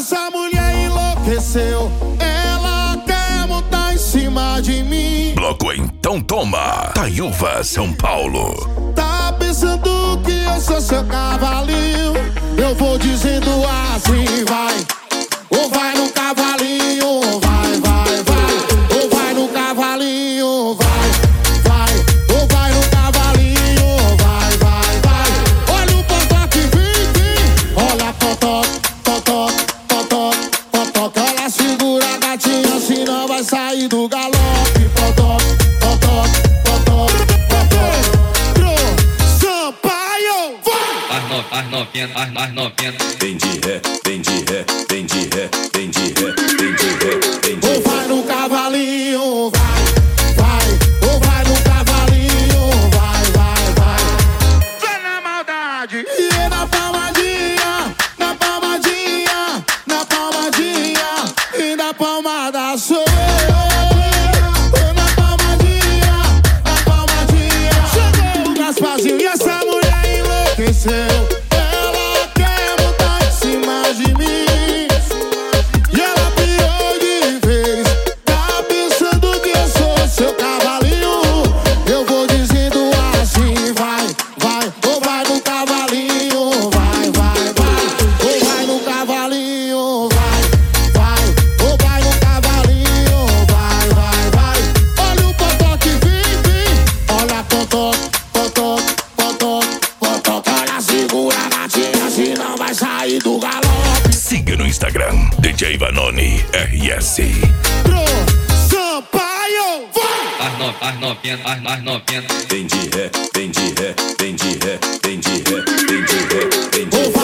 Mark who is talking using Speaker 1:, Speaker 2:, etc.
Speaker 1: Essa mulher enlouqueceu, ela quer montar em cima de mim.
Speaker 2: Bloco Então Toma, Taiúva, São Paulo.
Speaker 1: Tá pensando que eu sou seu cavalinho? Eu vou dizendo assim, vai. Ou vai no cavalinho, vai, vai, vai. Ou vai no cavalinho, vai, vai. Ou vai no cavalinho, vai, vai, vai. Olha o potó que vem. Olha potó, potó, potó, potó. Ela segura a gatinha, senão vai sair do galope. Potó, potó, potó, potó. Sampaio, vai.
Speaker 3: As novinhas.
Speaker 4: Vem de ré, vem de ré, vem de ré, vem de ré, vem de ré, vem de ré.
Speaker 1: Ou vai no cavalinho, vai, vai. Ou vai no cavalinho, vai, vai, vai. Vai na maldade. E é na palmadinha, na palmadinha, na palmadinha. E na palmada sou eu. Na palmadinha, na palmadinha. Chegou o Gasparzinho e essa mulher enlouqueceu.
Speaker 2: Siga no Instagram, DJ Vanoni RS.
Speaker 1: Sampaio, vai!
Speaker 3: As novinhas.
Speaker 4: Vem de ré, vem de ré, vem de ré, vem de ré, vem de ré, vem de ré.